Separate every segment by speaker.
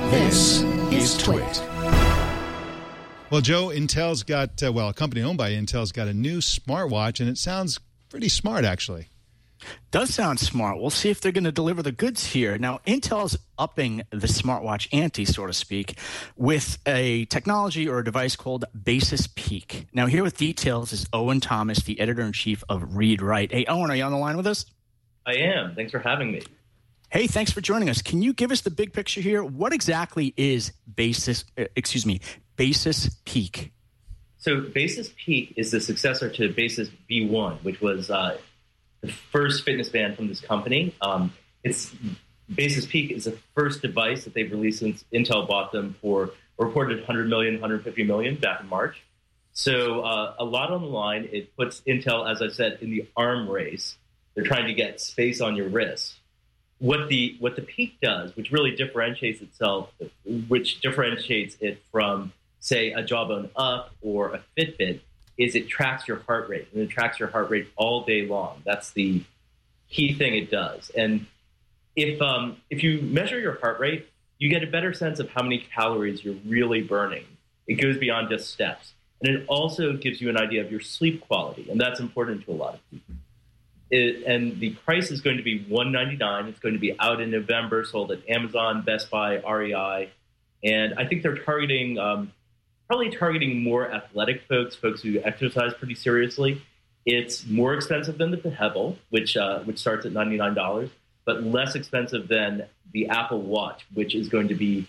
Speaker 1: This is Twit.
Speaker 2: Well, Joe, Intel's got, a company owned by Intel's got a new smartwatch, and it sounds pretty smart, actually.
Speaker 3: Does sound smart. We'll see if they're going to deliver the goods here. Now, Intel's upping the smartwatch ante, so to speak, with a technology or a device called Basis Peak. Now, here with details is Owen Thomas, the editor-in-chief of Read Write. Hey, Owen, are you on the line with us?
Speaker 4: I am. Thanks for having me.
Speaker 3: Hey, thanks for joining us. Can you give us the big picture here? What exactly is Basis Peak?
Speaker 4: So Basis Peak is the successor to Basis V1, which was the first fitness band from this company. Basis Peak is the first device that they've released since Intel bought them for a reported 100 million, 150 million back in March. So a lot on the line. It puts Intel, as I said, in the arm race. They're trying to get space on your wrist. What the Peak does, which really differentiates it from, say, a Jawbone Up or a Fitbit, is it tracks your heart rate, and it tracks your heart rate all day long. That's the key thing it does. And if you measure your heart rate, you get a better sense of how many calories you're really burning. It goes beyond just steps. And it also gives you an idea of your sleep quality, and that's important to a lot of people. And the price is going to be $199. It's going to be out in November, sold at Amazon, Best Buy, REI. And I think they're probably targeting more athletic folks who exercise pretty seriously. It's more expensive than the Pebble, which starts at $99, but less expensive than the Apple Watch, which is going to be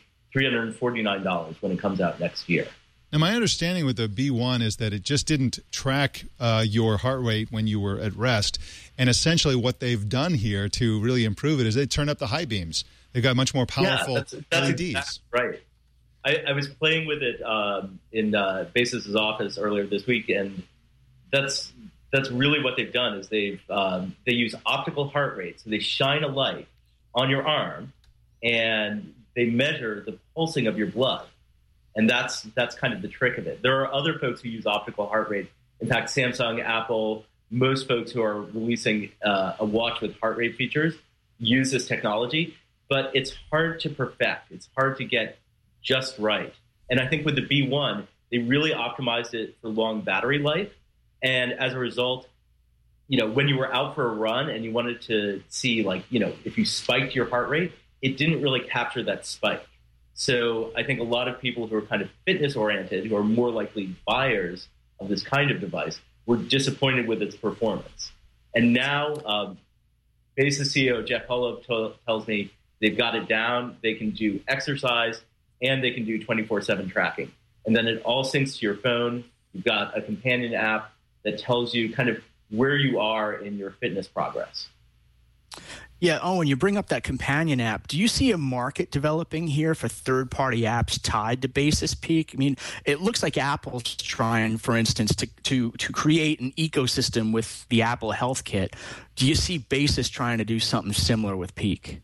Speaker 4: $349 when it comes out next year.
Speaker 2: Now, my understanding with the B1 is that it just didn't track your heart rate when you were at rest. And essentially what they've done here to really improve it is they turned up the high beams. They've got much more powerful
Speaker 4: that's
Speaker 2: LEDs.
Speaker 4: Exactly right. I was playing with it in Basis's office earlier this week, and that's really what they've done is they use optical heart rate. So they shine a light on your arm, and they measure the pulsing of your blood. And that's kind of the trick of it. There are other folks who use optical heart rate. In fact, Samsung, Apple, most folks who are releasing a watch with heart rate features use this technology. But it's hard to perfect. It's hard to get just right. And I think with the B1, they really optimized it for long battery life. And as a result, when you were out for a run and you wanted to see, if you spiked your heart rate, it didn't really capture that spike. So I think a lot of people who are kind of fitness-oriented, who are more likely buyers of this kind of device, were disappointed with its performance. And now Basis CEO Jeff Holub tells me they've got it down. They can do exercise, and they can do 24/7 tracking. And then it all syncs to your phone. You've got a companion app that tells you kind of where you are in your fitness progress.
Speaker 3: Yeah, Owen, you bring up that companion app. Do you see a market developing here for third-party apps tied to Basis Peak? I mean, it looks like Apple's trying, for instance, to create an ecosystem with the Apple Health Kit. Do you see Basis trying to do something similar with Peak?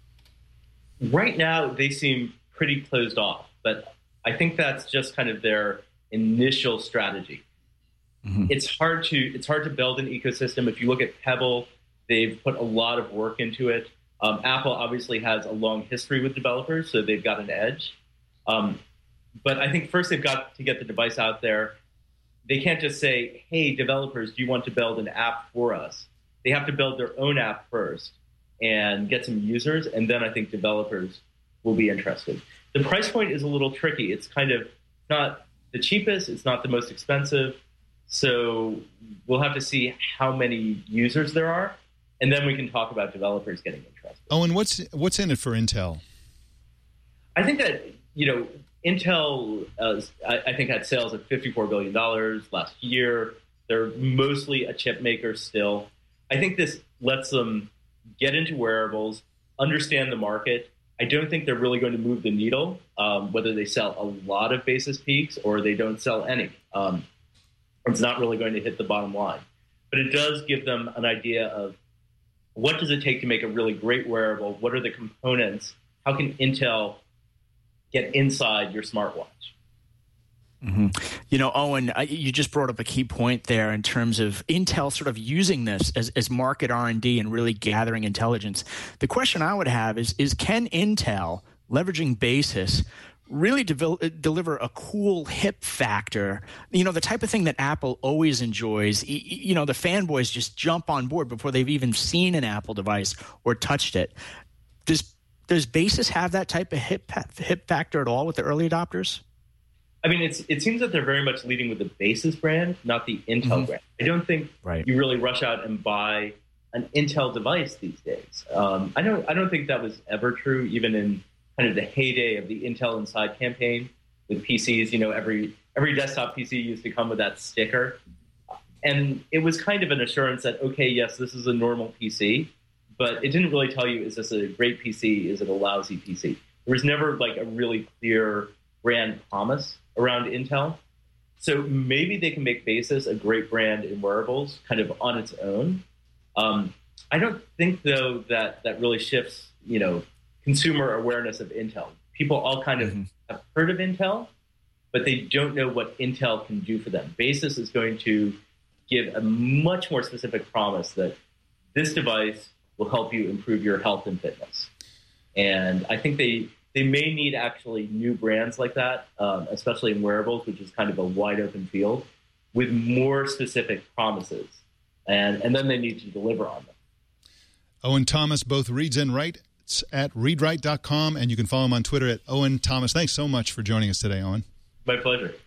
Speaker 4: Right now, they seem pretty closed off, but I think that's just kind of their initial strategy. Mm-hmm. It's hard to build an ecosystem. If you look at Pebble, they've put a lot of work into it. Apple obviously has a long history with developers, so they've got an edge. But I think first they've got to get the device out there. They can't just say, hey, developers, do you want to build an app for us? They have to build their own app first and get some users, and then I think developers will be interested. The price point is a little tricky. It's kind of not the cheapest. It's not the most expensive. So we'll have to see how many users there are, and then we can talk about developers getting interested.
Speaker 2: Owen, what's in it for Intel?
Speaker 4: I think that, Intel, I think, had sales of $54 billion last year. They're mostly a chip maker still. I think this lets them get into wearables, understand the market. I don't think they're really going to move the needle, whether they sell a lot of Basis Peaks or they don't sell any. It's not really going to hit the bottom line. But it does give them an idea of what does it take to make a really great wearable? What are the components? How can Intel get inside your smartwatch?
Speaker 3: Mm-hmm. Owen, you just brought up a key point there in terms of Intel sort of using this as market R&D and really gathering intelligence. The question I would have is can Intel leveraging Basis, really deliver a cool hip factor, the type of thing that Apple always enjoys. The fanboys just jump on board before they've even seen an Apple device or touched it. Does Basis have that type of hip factor at all with the early adopters?
Speaker 4: I mean, it seems that they're very much leading with the Basis brand, not the Intel brand. I don't think you really rush out and buy an Intel device these days. I don't think that was ever true, even in kind of the heyday of the Intel Inside campaign with PCs. Every desktop PC used to come with that sticker. And it was kind of an assurance that, okay, yes, this is a normal PC, but it didn't really tell you, is this a great PC? Is it a lousy PC? There was never like a really clear brand promise around Intel. So maybe they can make Basis a great brand in wearables kind of on its own. I don't think, though, that really shifts, consumer awareness of Intel. People all kind of have heard of Intel, but they don't know what Intel can do for them. Basis is going to give a much more specific promise that this device will help you improve your health and fitness. And I think they may need actually new brands like that, especially in wearables, which is kind of a wide open field, with more specific promises. And then they need to deliver on them.
Speaker 2: Owen Thomas both reads and writes at readwrite.com, and you can follow him on Twitter at Owen Thomas. Thanks so much for joining us today, Owen.
Speaker 4: My pleasure.